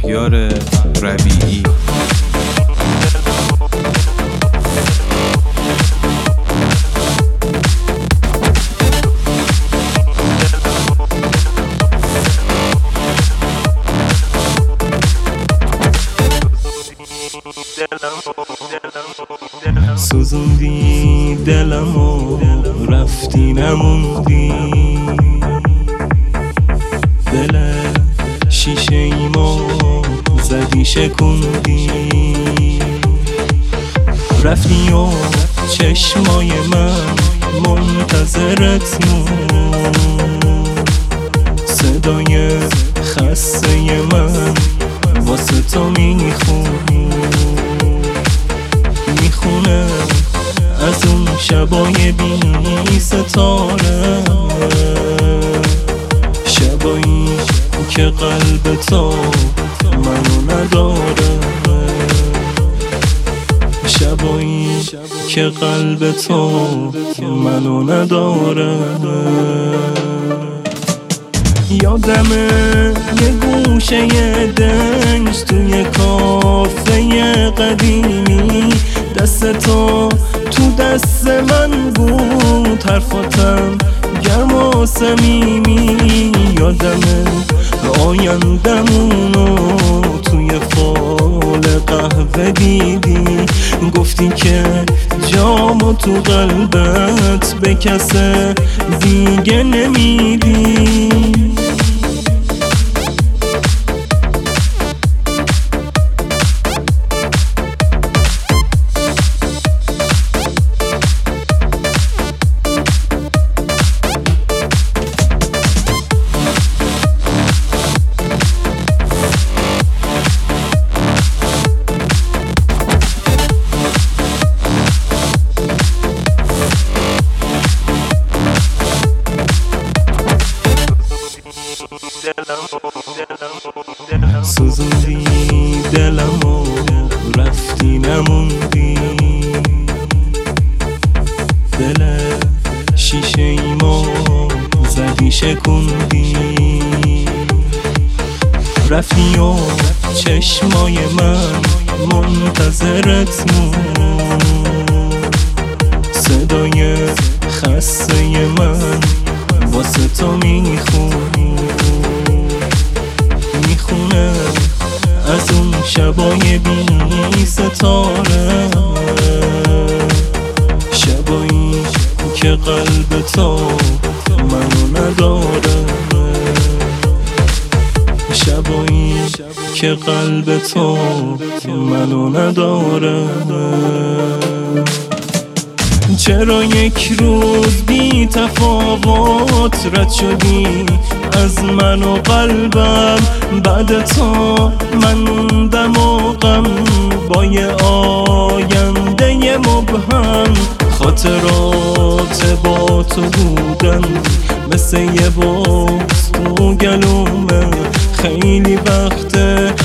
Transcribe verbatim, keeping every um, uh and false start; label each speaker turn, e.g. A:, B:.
A: مهیار ربیعی.
B: سوزوندی دلمو رفتی نموندی، دل شیشه ایمو زدی شکوندی، رفتی و چشمای من منتظرت موند، صدای خسته من واسه تو میخوند، میخونه از اون شبای بی ستاره، شبایی که قلب تو منو نداره، شبایی که قلب تو منو نداره. یادمه یه گوشه دنج توی کافه قدیمی، دست تو تو دست من بود، حرفاتم گرم و صمیمی. یادمه آیندمونو توی فال قهوه دیدی، گفتی که جامو تو قلبت به کس دیگه نمیدی. سوزوندی دلمو رفتی نموندی، دل شیشه ایمو زدی شکوندی، رفتی و چشمای من منتظرت موند، صدای خسته من واسه تو میخوند، میخونه از اون شبای بی ستاره، شبایی که قلب تو منو نداره، شبایی که قلب تو منو نداره. چرا یک روز بی تفاوت رد شدی از من و قلبم، بعد تو من موندم و غم با یه آینده مبهم، خاطرات با تو بودن مثل یه بغض تو گلومه، خیلی وقته